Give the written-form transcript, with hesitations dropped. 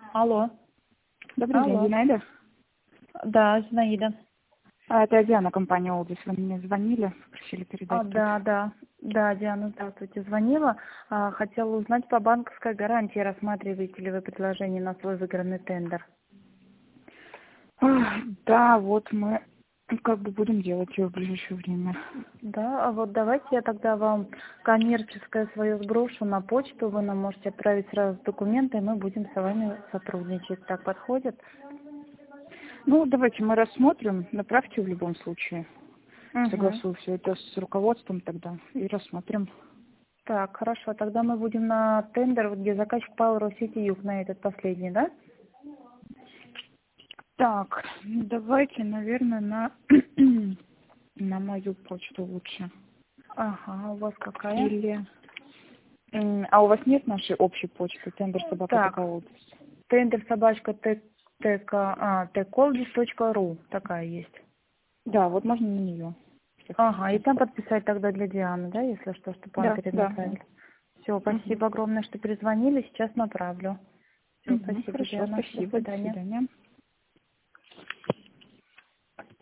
Алло. Добрый день, Алло. Зинаида. Да, Зинаида. Это Диана, компания «Олдис». Вы мне звонили, просили передать тут. Да. Да, Диана, здравствуйте. Звонила. Хотела узнать по банковской гарантии, рассматриваете ли вы предложение на свой выигранный тендер. Да, вот мы как бы будем делать ее в ближайшее время. Да, а вот давайте я тогда вам коммерческое свое сброшу на почту. Вы нам можете отправить сразу документы, и мы будем с вами сотрудничать. Так подходит? Ну, давайте мы рассмотрим, направьте в любом случае. Угу. Согласую все это с руководством тогда и рассмотрим. Так, хорошо. Тогда мы будем на тендер, вот где заказчик Павел Россети Юг, на этот последний, да? Так, давайте, наверное, на мою почту лучше. Ага, у вас какая? Или... А у вас нет нашей общей почты, тендер собака Так, ТК тендер собачка tkolдис.ру такая есть. Да, вот можно на нее. Ага, и там подписать тогда для Дианы, да, если что, чтобы вам Да, да, да. перенаправили. Все, Мгм. спасибо огромное, что перезвонили, сейчас направлю. Все, спасибо, Хорошо, Диана, до спасибо. До свидания. свидания.